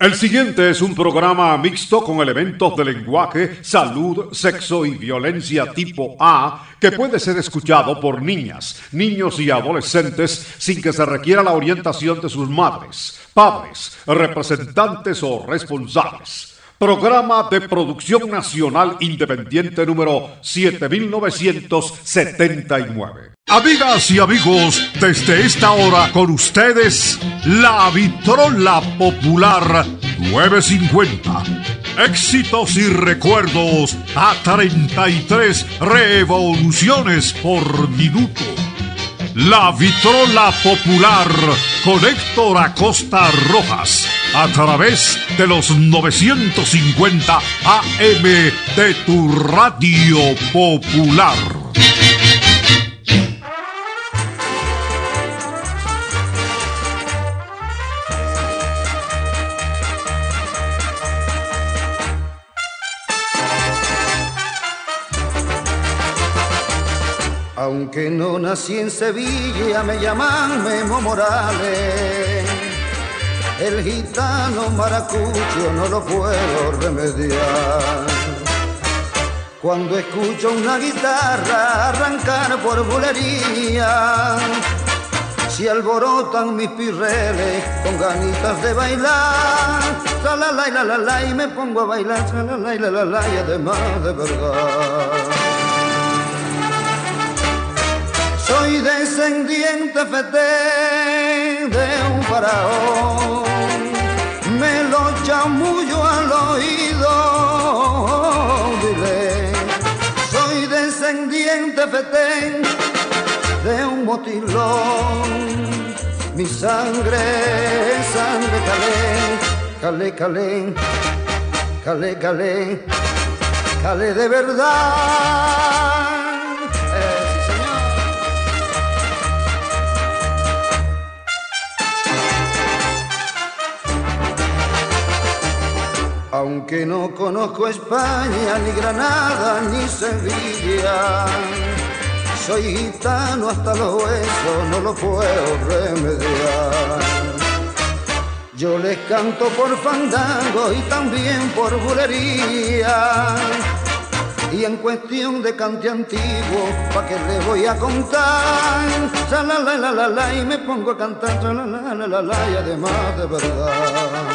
El siguiente es un programa mixto con elementos de lenguaje, salud, sexo y violencia tipo A que puede ser escuchado por niñas, niños y adolescentes sin que se requiera la orientación de sus madres, padres, representantes o responsables. Programa de producción nacional independiente número 7979. Amigas y amigos, desde esta hora con ustedes, La Vitrola Popular 950. Éxitos y recuerdos a 33 revoluciones por minuto. La Vitrola Popular con Héctor Acosta Rojas a través de los 950 AM de tu Radio Popular. Aunque no nací en Sevilla, me llaman Memo Morales. El gitano maracucho no lo puedo remediar. Cuando escucho una guitarra arrancar por bulería, se alborotan mis pirreles con ganitas de bailar. La la la la la la, y me pongo a bailar. La la la la la, y además de verdad. Soy descendiente fetén de un faraón, me lo chamullo al oído, dile. Soy descendiente fetén de un motilón, mi sangre es sangre calé, calé, calé, calé, calé, calé de verdad. Aunque no conozco España, ni Granada, ni Sevilla, soy gitano hasta los huesos, no lo puedo remediar. Yo les canto por fandango y también por bulería, y en cuestión de cante antiguo, ¿pa' qué les voy a contar? La la la la la la, y me pongo a cantar, la la la la la la, y además de verdad.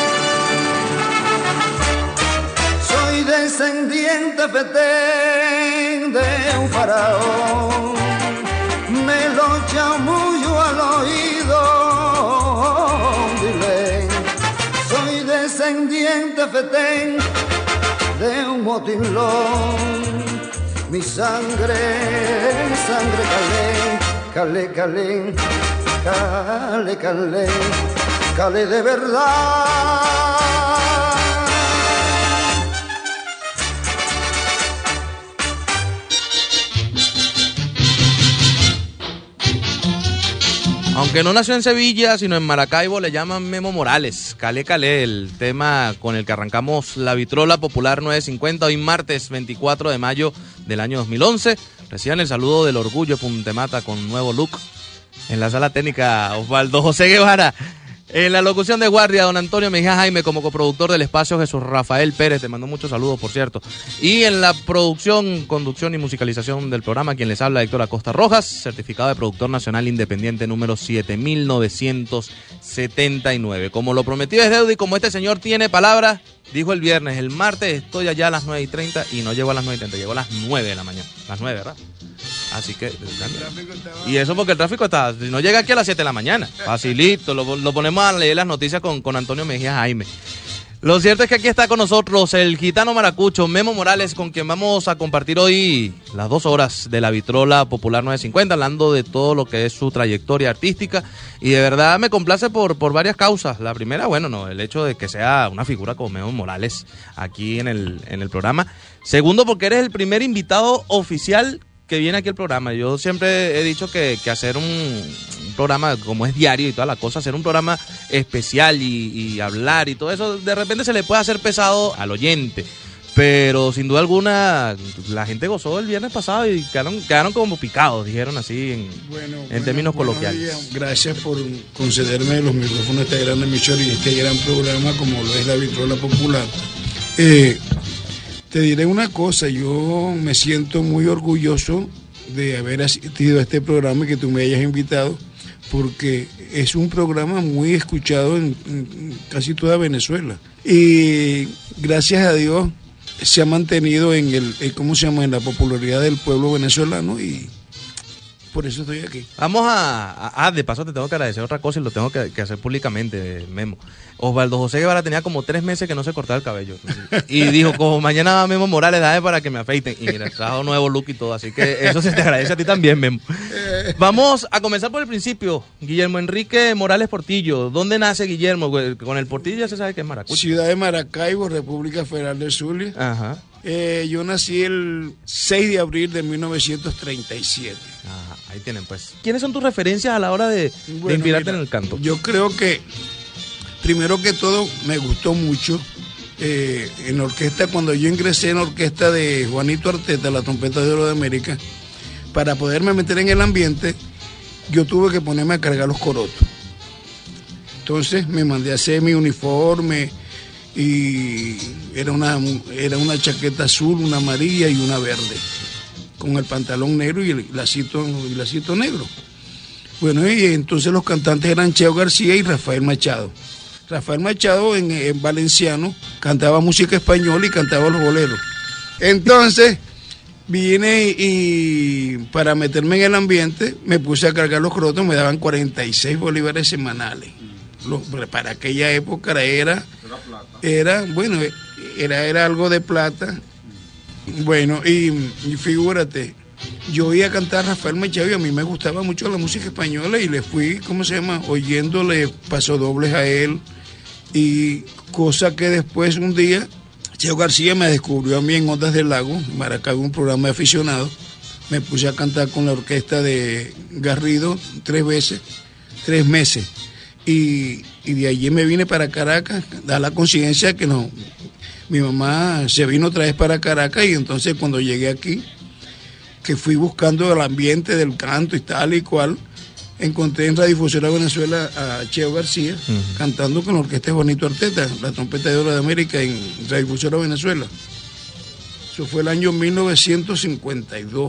Soy descendiente fetén de un faraón, me lo chamullo al oído, dile. Soy descendiente fetén de un motilón, mi sangre es sangre calé, calé, calé, calé, calé, calé de verdad. Aunque no nació en Sevilla, sino en Maracaibo, le llaman Memo Morales. Calé, calé, el tema con el que arrancamos La Vitrola Popular 950, hoy martes 24 de mayo del año 2011. Reciban el saludo del Orgullo Puntemata con nuevo look. En la sala técnica, Osvaldo José Guevara. En la locución de guardia, don Antonio Mejía Jaime, como coproductor del espacio, Jesús Rafael Pérez, te mando muchos saludos, por cierto. Y en la producción, conducción y musicalización del programa, quien les habla, Héctor Acosta Rojas, certificado de productor nacional independiente número 7979. Como lo prometido es deuda y como este señor tiene palabra, dijo el viernes, el martes estoy allá a las 9:30 y no llego a las 9:30, llego a las 9 de la mañana. Las 9, ¿verdad? Así que... Y eso porque el tráfico está... Si no llega aquí a las 7 de la mañana, facilito, lo ponemos a leer las noticias con Antonio Mejía Jaime. Lo cierto es que aquí está con nosotros el gitano maracucho Memo Morales, con quien vamos a compartir hoy las 2 horas de La Vitrola Popular 950, hablando de todo lo que es su trayectoria artística, y de verdad me complace por varias causas. La primera, bueno, no, el hecho de que sea una figura como Memo Morales aquí en el programa. Segundo, porque eres el primer invitado oficial que viene aquí al programa. Yo siempre he dicho que hacer un programa como es diario y toda la cosa, hacer un programa especial y hablar y todo eso, de repente se le puede hacer pesado al oyente. Pero sin duda alguna, la gente gozó el viernes pasado y quedaron como picados, dijeron así en términos coloquiales. Días. Gracias por concederme los micrófonos de esta gran emisora y este gran programa como lo es la Vitrola Popular. Te diré una cosa, yo me siento muy orgulloso de haber asistido a este programa y que tú me hayas invitado, porque es un programa muy escuchado en casi toda Venezuela. Y gracias a Dios se ha mantenido en en la popularidad del pueblo venezolano y por eso estoy aquí. Vamos de paso te tengo que agradecer otra cosa y lo tengo que hacer públicamente, Memo. Osvaldo José Guevara tenía como 3 meses que no se cortaba el cabello. Y dijo, como mañana va Memo Morales, dame para que me afeiten. Y mira, trajo nuevo look y todo, así que eso se te agradece a ti también, Memo. Vamos a comenzar por el principio. Guillermo Enrique Morales Portillo. ¿Dónde nace Guillermo? Con el Portillo ya se sabe que es Maracucho. Ciudad de Maracaibo, República Federal del Zulia. Ajá. Yo nací el 6 de abril de 1937. Ajá, ahí tienen pues. ¿Quiénes son tus referencias a la hora de inspirarte en el canto? Yo creo que, primero que todo, me gustó mucho en orquesta, cuando yo ingresé en la orquesta de Juanito Arteta, la trompeta de oro de América, para poderme meter en el ambiente, yo tuve que ponerme a cargar los corotos. Entonces me mandé a hacer mi uniforme, y era una chaqueta azul, una amarilla y una verde, con el pantalón negro y el lacito negro. Bueno, y entonces los cantantes eran Cheo García y Rafael Machado. Rafael Machado en valenciano cantaba música española y cantaba los boleros. Entonces vine y para meterme en el ambiente me puse a cargar los crotos, me daban 46 bolívares semanales. Para aquella época era algo de plata. Bueno, y figúrate, yo iba a cantar a Rafael Machado y a mí me gustaba mucho la música española y le fui, oyéndole pasodobles a él, y cosa que después un día Cheo García me descubrió a mí en Ondas del Lago, en Maracaibo, un programa de aficionados. Me puse a cantar con la orquesta de Garrido 3 meses. Y de allí me vine para Caracas, da la coincidencia que mi mamá se vino otra vez para Caracas, y entonces cuando llegué aquí, que fui buscando el ambiente del canto y tal y cual, encontré en Radiodifusora Venezuela a Cheo García, cantando con la orquesta de Juanito Arteta, la trompeta de oro de América, en Radiodifusora Venezuela. Eso fue el año 1952.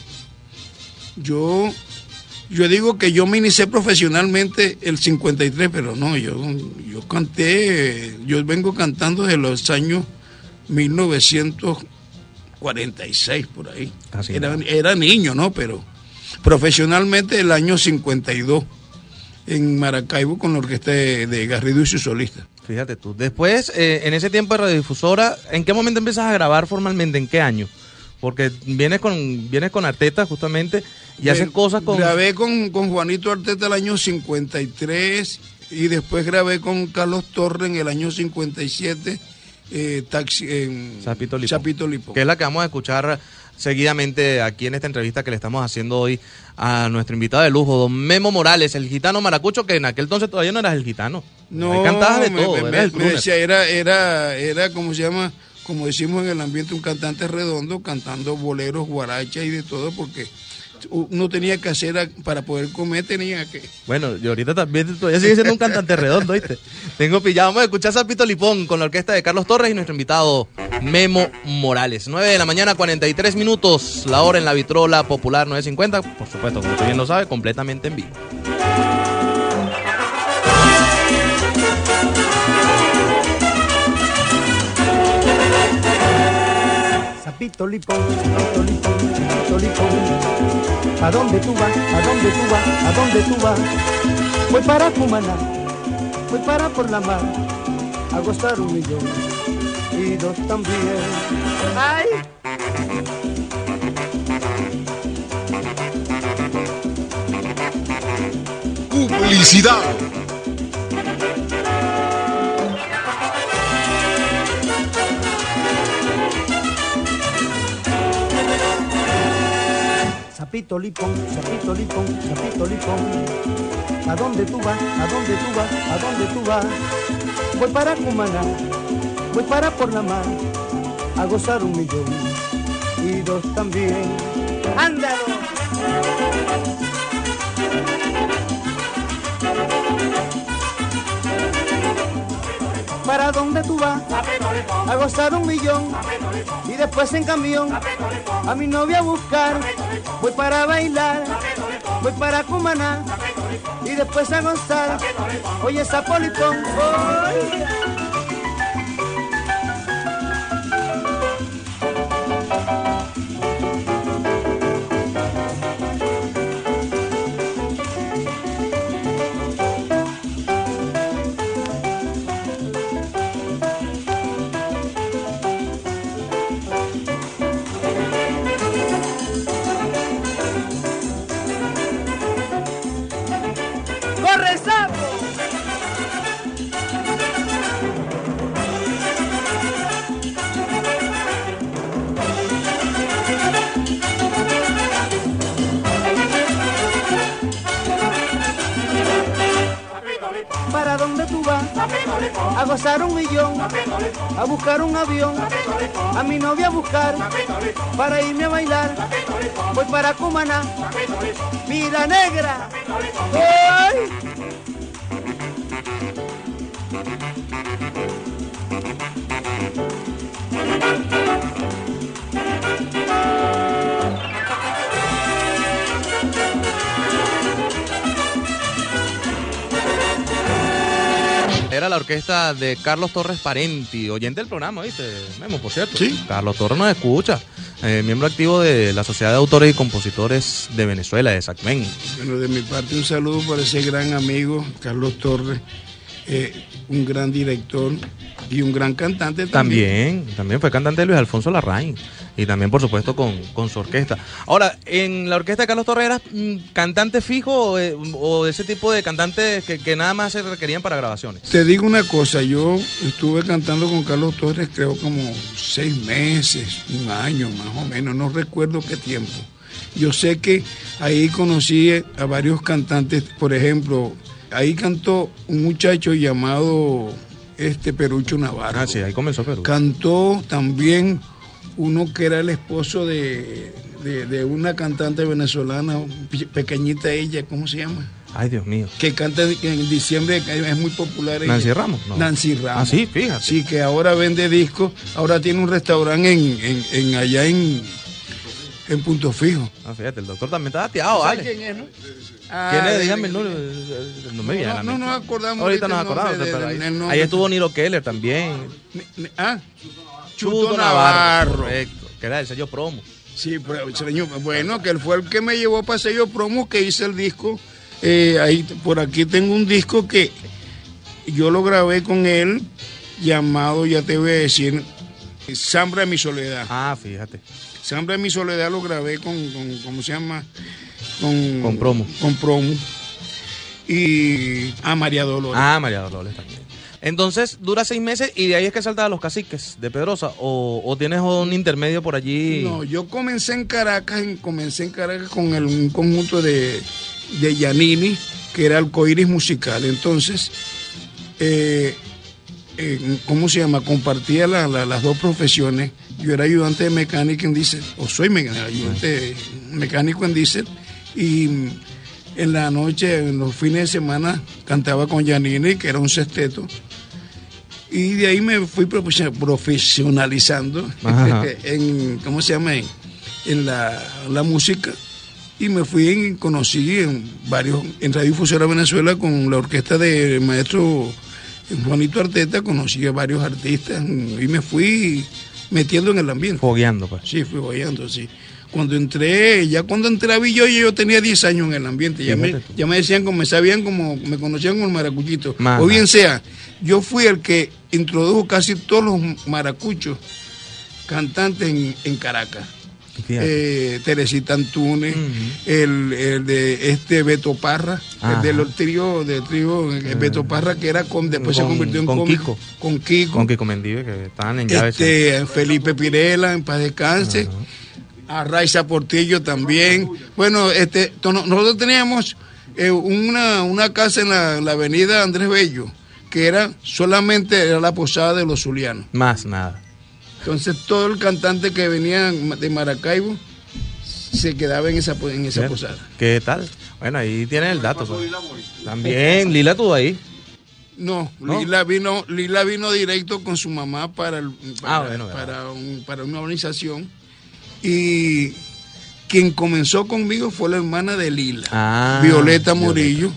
Yo digo que yo me inicié profesionalmente el 53, pero no, yo vengo cantando desde los años 1946, por ahí. Era niño, ¿no? Pero profesionalmente el año 52, en Maracaibo, con la orquesta de Garrido y sus solistas. Fíjate tú. Después, en ese tiempo de radiodifusora, ¿en qué momento empiezas a grabar formalmente? ¿En qué año? Porque vienes con Arteta justamente y haces cosas con... Grabé con Juanito Arteta el año 53 y después grabé con Carlos Torres en el año 57, Chapito Lipón. Que es la que vamos a escuchar seguidamente aquí en esta entrevista que le estamos haciendo hoy a nuestro invitado de lujo, don Memo Morales, el gitano maracucho, que en aquel entonces todavía no eras el gitano. No, ahí cantabas de todo, me decía, era como se llama, como decimos en el ambiente, un cantante redondo, cantando boleros, guarachas y de todo, porque uno tenía que hacer, para poder comer tenía que... Bueno, yo ahorita también todavía sigue siendo un cantante redondo, ¿viste? Tengo pillado. Vamos a escuchar Chapito Lipón con la orquesta de Carlos Torres y nuestro invitado Memo Morales. 9 de la mañana, 43 minutos, la hora en la Vitrola Popular 950, por supuesto, como usted bien lo sabe, completamente en vivo. Chapito Lipón, Chapito Lipón, Chapito Lipón. ¿A dónde tú vas? ¿A dónde tú vas? ¿A dónde tú vas? Voy para Cumaná, voy para por la mar, a gozar 1 millón y 2 también. ¡Ay! Publicidad. Chapito Lipón, Chapito Lipón, Chapito Lipón. ¿A dónde tú vas? ¿A dónde tú vas? ¿A dónde tú vas? Voy para Cumaná, voy para por la mar, a gozar 1 millón y 2 también. ¡Ándalo! ¿Para dónde tú vas? A gozar 1 millón y después en camión a mi novia a buscar. Voy para bailar, voy para Cumaná y después a gozar. Oye, Zapolitón, voy. ¡Corre, sapo! ¿Para dónde tú vas? A gozar 1 millón, a buscar un avión, a mi novia a buscar, para irme a bailar. Voy para Cumaná, vida negra. ¡Ay! Era la orquesta de Carlos Torres Parenti, oyente del programa, ¿viste? Memo, por cierto. Sí. Carlos Torres nos escucha, miembro activo de la Sociedad de Autores y Compositores de Venezuela, de SACMEN. Bueno, de mi parte un saludo para ese gran amigo, Carlos Torres, un gran director y un gran cantante también. También fue cantante de Luis Alfonso Larraín y también, por supuesto, con su orquesta. Ahora, en la orquesta de Carlos Torres, ¿eras cantante fijo o de ese tipo de cantantes que nada más se requerían para grabaciones? Te digo una cosa, yo estuve cantando con Carlos Torres creo como 6 meses, 1 año más o menos, no recuerdo qué tiempo. Yo sé que ahí conocí a varios cantantes, por ejemplo, ahí cantó un muchacho llamado Perucho Navarro. Ah, sí, ahí comenzó Perú. Cantó también uno que era el esposo de una cantante venezolana, pequeñita ella, ¿cómo se llama? Ay, Dios mío. Que canta en diciembre, es muy popular. ¿Nancy ella. Ramos? No. Nancy Ramos. Ah, sí, fíjate. Sí, que ahora vende discos, ahora tiene un restaurante allá en Punto Fijo. Ah, fíjate, el doctor también está dateado, ¿Sabes ¿vale? quién es, no? ¿Quién es? Dígame el nombre. No me viene a la No mente. nos acordamos. Ahorita nos el nombre acordamos, pero el ahí nombre. estuvo Niro Keller también. Chuto Navarro. Correcto, que era el sello promo. Sí, pero, señor, bueno, que él fue el que me llevó para sello promo, que hice el disco. Ahí, por aquí tengo un disco que yo lo grabé con él, llamado, ya te voy a decir, Zambra de mi soledad. Ah, fíjate. Zambra de mi soledad lo grabé con ¿cómo se llama? Con promo. Con promo. Y a María Dolores. Ah, María Dolores también. Entonces dura 6 meses y de ahí es que salta a Los Caciques de Pedrosa o tienes un intermedio por allí. No, yo comencé en Caracas con un conjunto de Giannini, que era el Coiris Musical. Entonces, ¿cómo se llama? Compartía las dos profesiones. Yo era ayudante de mecánica en diésel, o soy ayudante mecánico en diésel, y en la noche, en los fines de semana, cantaba con Giannini, que era un sexteto. Y de ahí me fui profesionalizando ¿cómo se llama? En la música. Y me fui conocí en Radio Difusora Venezuela con la orquesta del maestro Juanito Arteta, conocí a varios artistas y me fui metiendo en el ambiente. Fogueando, pues. Sí, fui fogueando, sí. Cuando entré a Villoya, yo tenía 10 años en el ambiente. Ya me decían, me sabían como, me conocían como el maracuchito. Ajá. O bien sea, yo fui el que introdujo casi todos los maracuchos cantantes en Caracas. Teresita Antunes, el de Beto Parra, el del trío Beto Parra, que era después se convirtió en cómico. Con Kiko Mendive, que estaban en llaves. Felipe Pirela, en paz descanse. A Raiza Portillo también. Bueno, nosotros teníamos una casa en la avenida Andrés Bello, que solamente era la posada de los zulianos. Más nada. Entonces todo el cantante que venía de Maracaibo se quedaba en esa posada. ¿Qué tal? Bueno, ahí tienen el dato. Pues. También, Lila estuvo ahí. No, Lila vino directo con su mamá para una organización. Y quien comenzó conmigo fue la hermana de Lila, Violeta Morillo,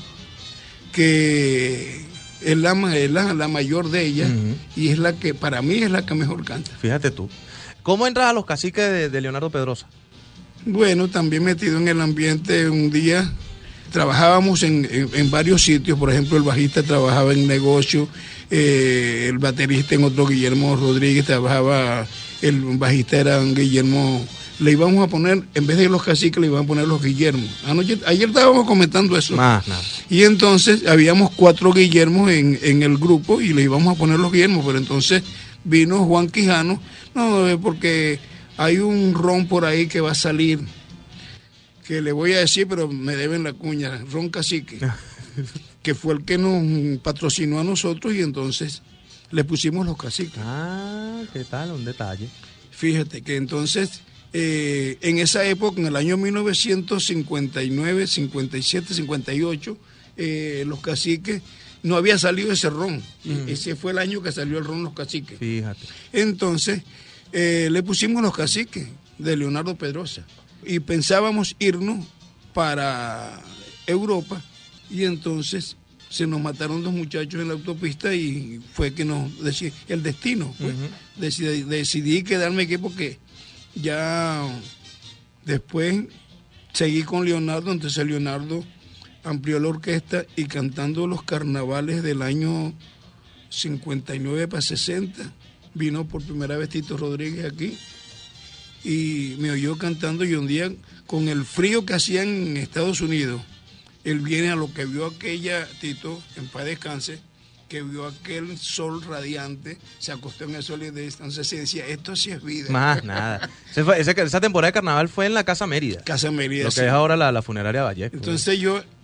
que es la mayor de ellas, y es la que, para mí, es la que mejor canta. Fíjate tú. ¿Cómo entras a los caciques de Leonardo Pedrosa? Bueno, también metido en el ambiente. Un día trabajábamos en varios sitios. Por ejemplo, el bajista trabajaba en negocio, el baterista en otro, Guillermo Rodríguez, trabajaba, el bajista era un Guillermo. Le íbamos a poner, en vez de los caciques, le iban a poner los Guillermos. Ayer estábamos comentando eso. Nada. Y entonces habíamos 4 Guillermos en el grupo y le íbamos a poner los Guillermos, pero entonces vino Juan Quijano, no, porque hay un ron por ahí que va a salir, que le voy a decir, pero me deben la cuña, Ron Cacique, que fue el que nos patrocinó a nosotros, y entonces le pusimos los caciques. ¿Qué tal? Un detalle. Fíjate que entonces, en esa época, en el año 1959, 57, 58, los caciques, no había salido ese ron. Ese fue el año que salió el ron Los Caciques. Fíjate. Entonces, le pusimos Los Caciques de Leonardo Pedrosa. Y pensábamos irnos para Europa, y entonces se nos mataron 2 muchachos en la autopista, y fue que nos decía el destino. Pues. Decidí quedarme aquí porque ya después seguí con Leonardo. Entonces Leonardo amplió la orquesta, y cantando los carnavales del año 59 para 60, vino por primera vez Tito Rodríguez aquí, y me oyó cantando, y un día, con el frío que hacían en Estados Unidos, él viene a lo que vio aquella, Tito, en paz descanse, que vio aquel sol radiante, se acostó en el sol, y entonces se decía, esto sí es vida. Más nada. Esa temporada de carnaval fue en la Casa Mérida. Casa Mérida, lo que es ahora la funeraria Vallejo. Entonces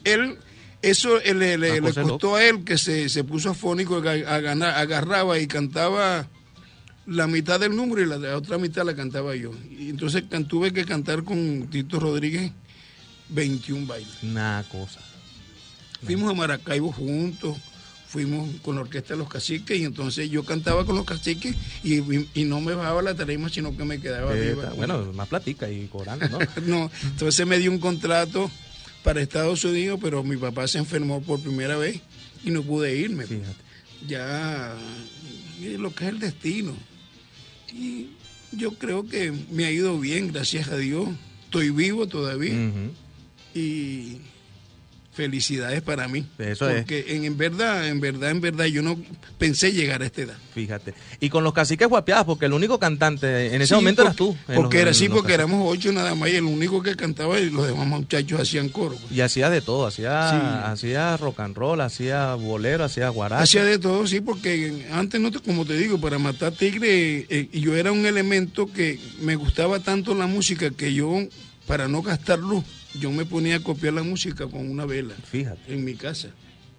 le costó a él, que se puso afónico, agarraba y cantaba la mitad del número, y la otra mitad la cantaba yo. Y entonces tuve que cantar con Tito Rodríguez 21 bailes. Una cosa. Fuimos a Maracaibo juntos, fuimos con la orquesta de Los Caciques, y entonces yo cantaba con Los Caciques, y no me bajaba la tarima, sino que me quedaba arriba. Bueno, más platica y cobrando, ¿no? No, entonces me dio un contrato para Estados Unidos, pero mi papá se enfermó por primera vez y no pude irme. Fíjate. Ya, lo que es el destino. Y yo creo que me ha ido bien, gracias a Dios. Estoy vivo todavía. Y felicidades para mí. Eso porque en verdad, yo no pensé llegar a esta edad. Fíjate. Y con los caciques guapeadas, porque el único cantante en ese momento eras tú. Porque éramos 8 nada más, y el único que cantaba, y los demás muchachos hacían coro. Pues. Y hacía de todo, hacía rock and roll, hacía bolero, hacía guaracha. Hacía de todo, sí, porque antes, no, como te digo, para matar tigre, yo era un elemento que me gustaba tanto la música, que yo, para no gastar luz, yo me ponía a copiar la música con una vela. Fíjate. En mi casa.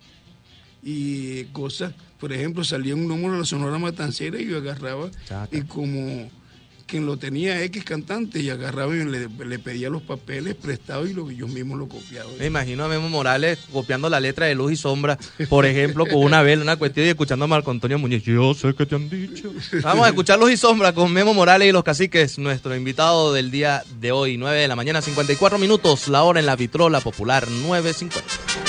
Y cosas, por ejemplo, salía un número de la Sonora Matancera, y yo agarraba, y como quien lo tenía X cantante, y agarraba y le pedía los papeles prestados, y yo mismo lo copiaba. Me imagino a Memo Morales copiando la letra de Luz y Sombra, por ejemplo, con una vela, una cuestión, y escuchando a Marco Antonio Muñiz. Yo sé que te han dicho. Vamos a escuchar Luz y Sombra con Memo Morales y los Caciques, nuestro invitado del día de hoy, 9 de la mañana, 54 minutos, la hora en la Vitrola Popular, 9:50.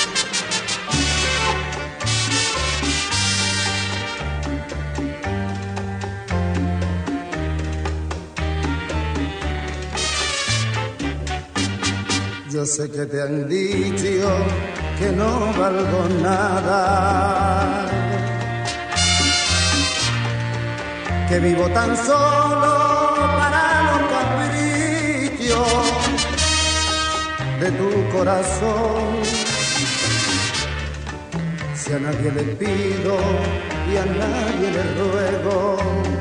Yo sé que te han dicho que no valgo nada, que vivo tan solo para los caprichos de tu corazón. Si a nadie le pido y a nadie le ruego,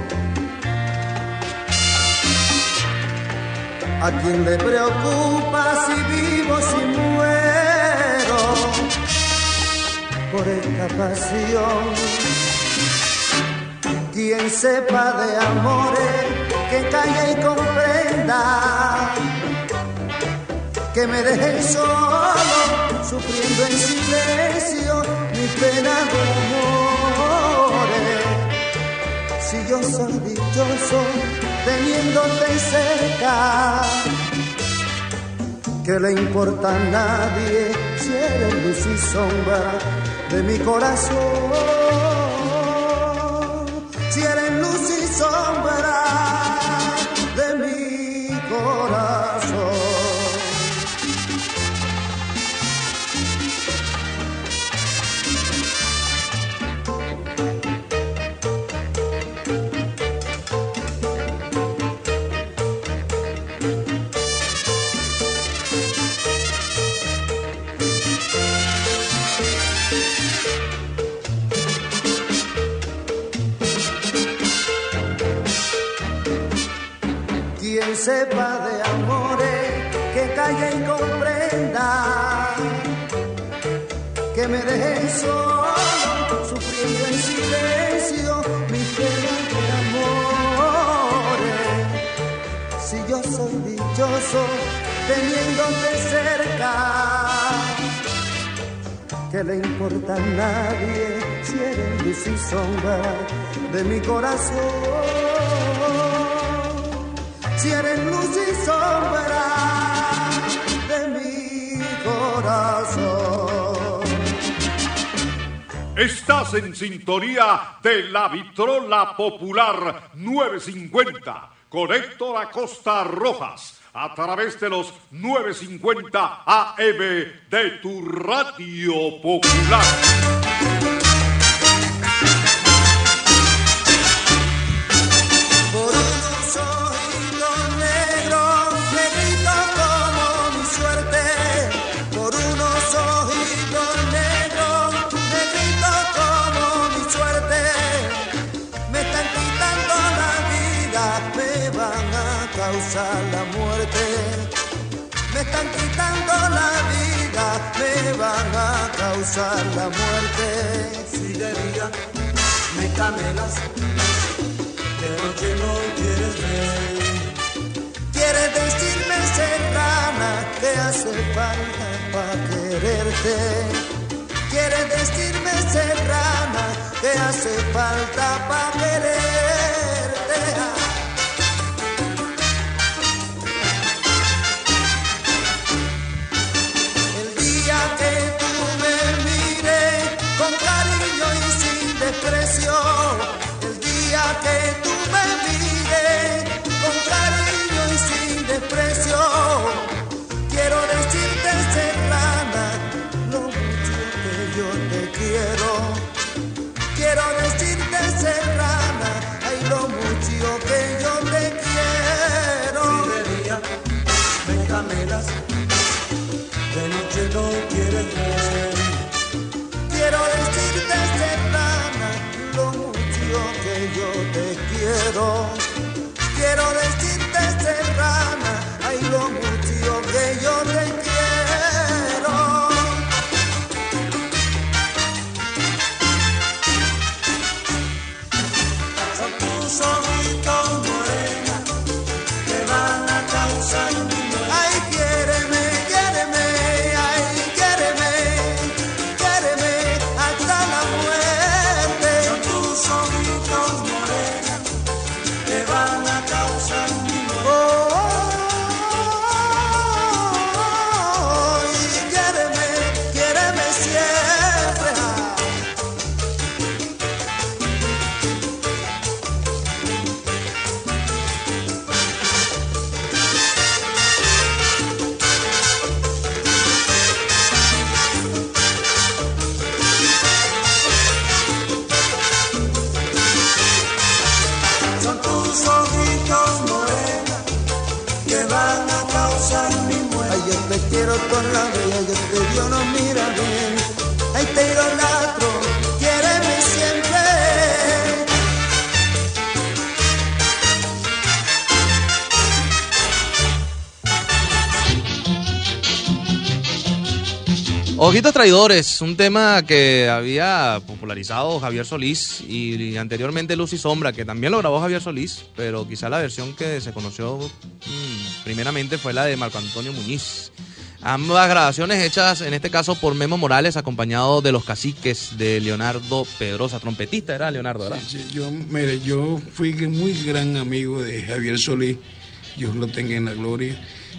¿a quién le preocupa si vivo, si muero por esta pasión? Quien sepa de amores, que calle y comprenda, que me dejen solo, sufriendo en silencio mi pena de amores. Si yo soy dichoso, teniéndote cerca, ¿qué le importa a nadie si eres luz y sombra de mi corazón? Si eres luz y sombra de mi corazón. Quien sepa de amores, que calle y comprenda, que me dejen solo, sufriendo en silencio mis penas de amores. Si yo soy dichoso, teniéndote cerca, ¿qué le importa a nadie si eres luz y sombra de mi corazón? Si eres luz y sombra de mi corazón. Estás en sintonía de la Vitrola Popular 950 con Héctor Acosta Rojas a través de los 950 AM de tu Radio Popular. Causar la muerte, me están quitando la vida, me van a causar la muerte. Si de día me camelas, de noche no quieres ver. Quieres decirme, serrana, que hace falta para quererte. Quieres decirme, serrana, que hace falta para quererte. Que tú me mires con cariño y sin desprecio, el día que tú me mires con cariño y sin desprecio, quiero decirte, serrana, lo mucho que yo te quiero. Quiero decirte, serrana, ay, lo mucho que yo te quiero. Si de día me camelas, de noche no quieres ver. Quiero decirte, serrana, lo mucho que yo te quiero. Quiero decirte, serrana, ay, lo mucho que yo te quiero. Son tus ojitos morena que van a causar mi muerte. Ay, quiéreme, quiéreme, ay, quiéreme, quiéreme hasta la muerte. Son tus ojitos morena que van a causar mi muerte. Oh, y quiéreme, quiéreme siempre. Son tus ojitos morena que van a causar mi muerte. Ay, yo te quiero con la vida, yo te Dios no mira bien. Ay, te idolatro, quiéreme siempre. Ojitos Traidores, un tema que había popularizado Javier Solís y anteriormente Luz y Sombra, que también lo grabó Javier Solís, pero quizá la versión que se conoció primeramente fue la de Marco Antonio Muñiz. Ambas grabaciones hechas en este caso por Memo Morales, acompañado de Los Caciques de Leonardo Pedrosa, trompetista era Leonardo, ¿verdad? Sí, yo fui muy gran amigo de Javier Solís, Dios lo tenga en la gloria.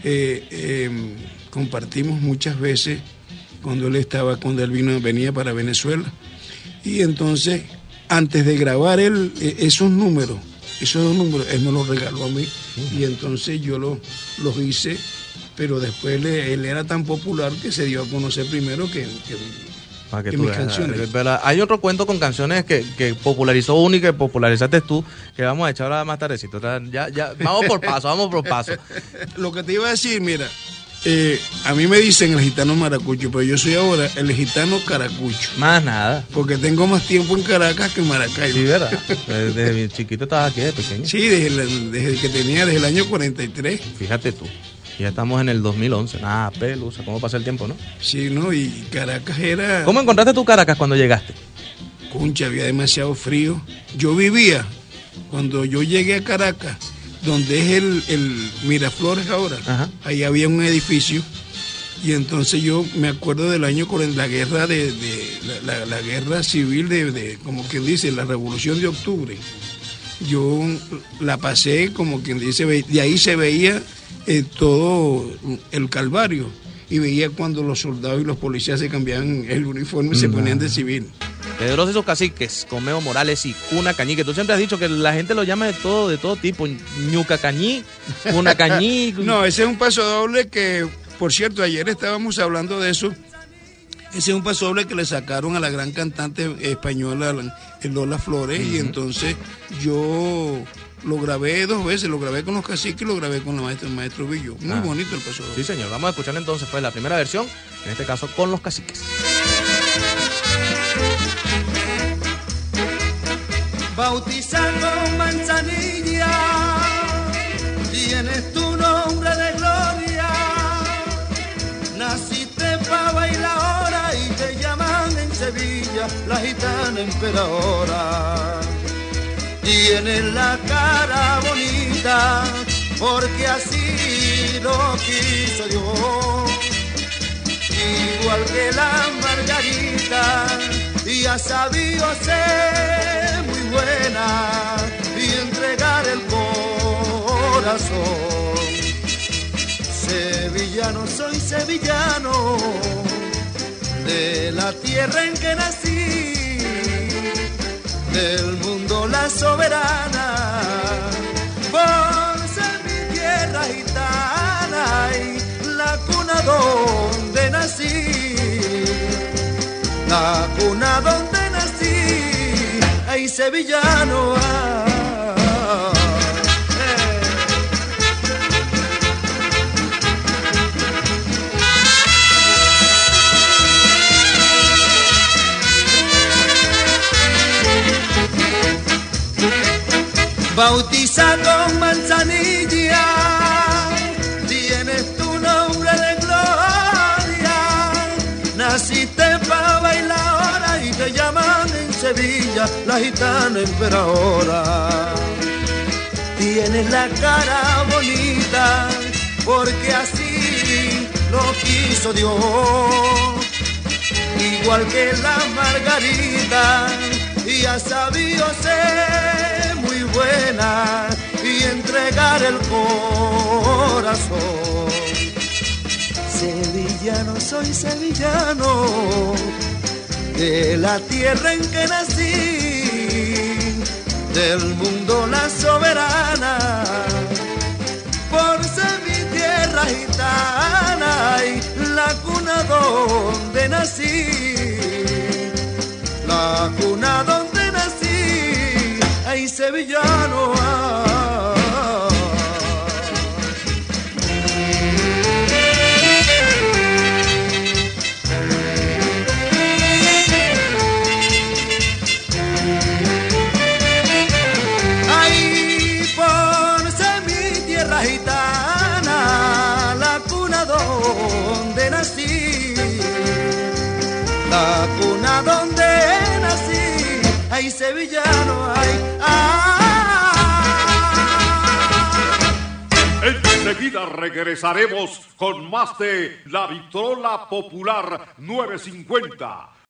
Compartimos muchas veces cuando él venía para Venezuela, y entonces antes de grabar esos dos números, él me los regaló a mí, y entonces yo los hice, pero después él era tan popular que se dio a conocer primero que mis canciones. Pero hay otro cuento con canciones que popularizó uno y que popularizaste tú, que vamos a echar ahora más tardecito. Ya, vamos por paso. Lo que te iba a decir, mira, a mí me dicen el gitano maracucho, pero yo soy ahora el gitano caracucho. Más nada. Porque tengo más tiempo en Caracas que en Maracaibo. Sí, ¿verdad? Desde chiquito estabas aquí, de pequeño. Sí, desde el año 43. Fíjate tú. Ya estamos en el 2011. Nada, pelusa. ¿Cómo pasa el tiempo, no? Sí, ¿no? Y Caracas era... ¿Cómo encontraste tu Caracas cuando llegaste? Concha, había demasiado frío. Yo vivía, cuando yo llegué a Caracas, donde es el Miraflores ahora, ajá, ahí había un edificio, y entonces yo me acuerdo del año 40, la guerra la guerra civil de como quien dice, la Revolución de Octubre. Yo la pasé, como quien dice, de ahí se veía todo el Calvario, y veía cuando los soldados y los policías se cambiaban el uniforme y se ponían de civil. Pedrosa y sus Caciques, con Memo Morales y Cuna Cañí, que tú siempre has dicho que la gente lo llama de todo tipo, Ñuca Cañí, Cuna Cañí. No, ese es un paso doble que, por cierto, ayer estábamos hablando de eso. Ese es un paso doble que le sacaron a la gran cantante española, Lola Flores, y entonces yo lo grabé 2 veces, lo grabé con los Caciques y lo grabé con el maestro Villo. Muy bonito el paso doble. Sí, señor, vamos a escuchar entonces pues la primera versión, en este caso con los Caciques. Bautizado Manzanilla, tienes tu nombre de gloria, naciste pa' bailar ahora y te llaman en Sevilla la gitana emperadora. Tienes la cara bonita porque así lo quiso Dios, igual que la margarita, y ha sabido ser muy buena y entregar el corazón. Sevillano, soy sevillano, de la tierra en que nací, del mundo la soberana, por ser mi tierra gitana y la cuna donde nací. La cuna donde nací, ay sevillano, Bautizado con Manzanilla, tienes tu nombre de gloria, naciste pa' bailar ahora y te llaman en Sevilla la gitana emperadora. Tienes la cara bonita porque así lo quiso Dios, igual que la margarita, y ha sabido ser muy buena y entregar el corazón. Sevillano, soy sevillano, de la tierra en que nací, del mundo la soberana, por ser mi tierra gitana y la cuna donde nací, la cuna donde nací, ay sevillano. sevillano hay. Enseguida regresaremos con más de La Vitrola Popular 950.